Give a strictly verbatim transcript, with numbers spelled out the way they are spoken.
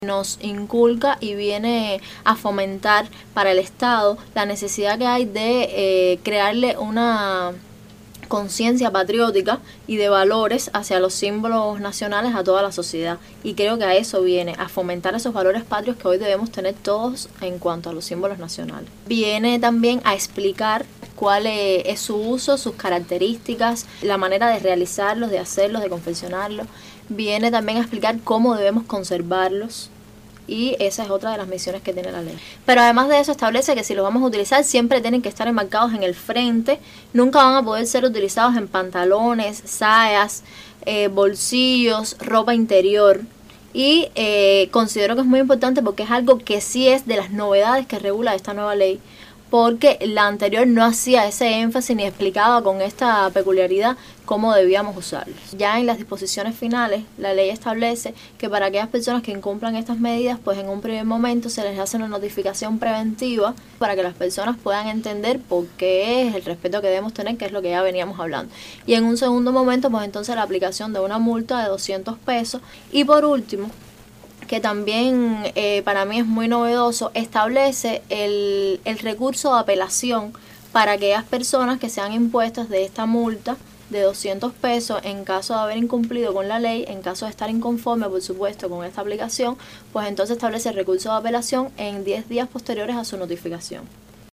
Nos inculca y viene a fomentar para el Estado la necesidad que hay de eh, crearle una conciencia patriótica y de valores hacia los símbolos nacionales a toda la sociedad, y creo que a eso viene, a fomentar esos valores patrios que hoy debemos tener todos en cuanto a los símbolos nacionales. Viene también a explicar cuál es su uso, sus características, la manera de realizarlos, de hacerlos, de confeccionarlos. Viene también a explicar cómo debemos conservarlos, y esa es otra de las misiones que tiene la ley. Pero además de eso establece que si los vamos a utilizar siempre tienen que estar enmarcados en el frente, nunca van a poder ser utilizados en pantalones, sayas, eh, bolsillos, ropa interior. Y eh, considero que es muy importante porque es algo que sí es de las novedades que regula esta nueva ley, porque la anterior no hacía ese énfasis ni explicaba con esta peculiaridad cómo debíamos usarlos. Ya en las disposiciones finales, la ley establece que para aquellas personas que incumplan estas medidas, pues en un primer momento se les hace una notificación preventiva para que las personas puedan entender por qué es el respeto que debemos tener, que es lo que ya veníamos hablando. Y en un segundo momento, pues entonces la aplicación de una multa de doscientos pesos. Y por último, que también eh, para mí es muy novedoso, establece el, el recurso de apelación para aquellas personas que sean impuestas de esta multa de doscientos pesos en caso de haber incumplido con la ley, en caso de estar inconforme, por supuesto, con esta aplicación, pues entonces establece el recurso de apelación en diez días posteriores a su notificación.